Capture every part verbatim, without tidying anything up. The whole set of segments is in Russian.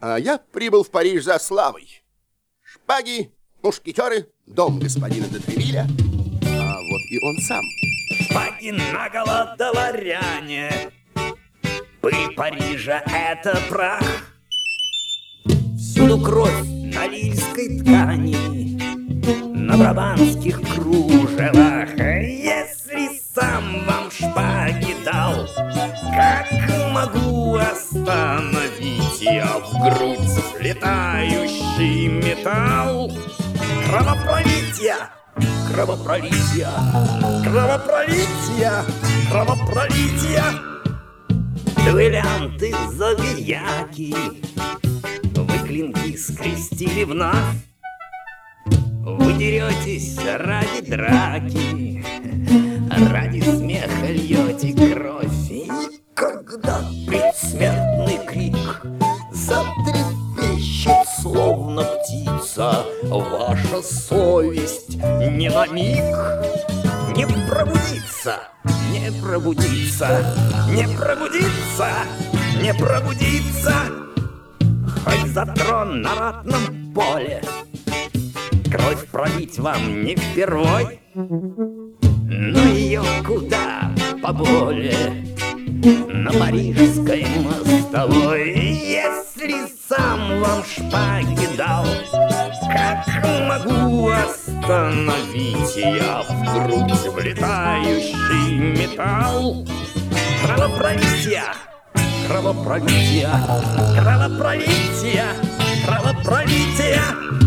А я прибыл в Париж за славой. Шпаги, мушкетеры, дом господина де Тревилля, а вот и он сам. Шпаги наголо дворяне, пыль Парижа — это прах. Всюду кровь на лильской ткани, на брабанских кружевах. Если сам вам шпаги дал, как могу остановить я в грудь летающий металл? Кровопролитие, кровопролитие, кровопролитие, кровопролитие. Дуэлянты, забияки, вы клинки скрестили вновь. Вы деретесь ради драки, ради смеха льете кровь. И когда предсмертный крик затрепещет, словно птица, ваша совесть не на миг не пробудится, не пробудится, не пробудится, не пробудится. Хоть за трон на ратном поле кровь пролить вам не впервой, но ее куда поболее на парижской мостовой. Если сам вам шпаги дал, как могу остановить я в грудь влетающий металл? Кровопролитие, кровопролитие, кровопролитие, кровопролитие.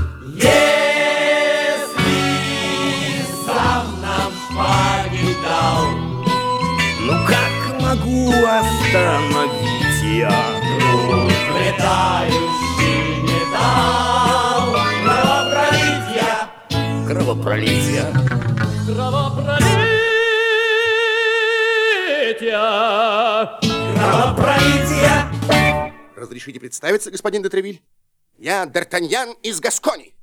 Ну как могу остановить я грудь летающий металл? Кровопролитие, кровопролитие, кровопролитие, кровопролитие. Разрешите представиться, господин де Тревиль? Я Д'Артаньян из Гаскони.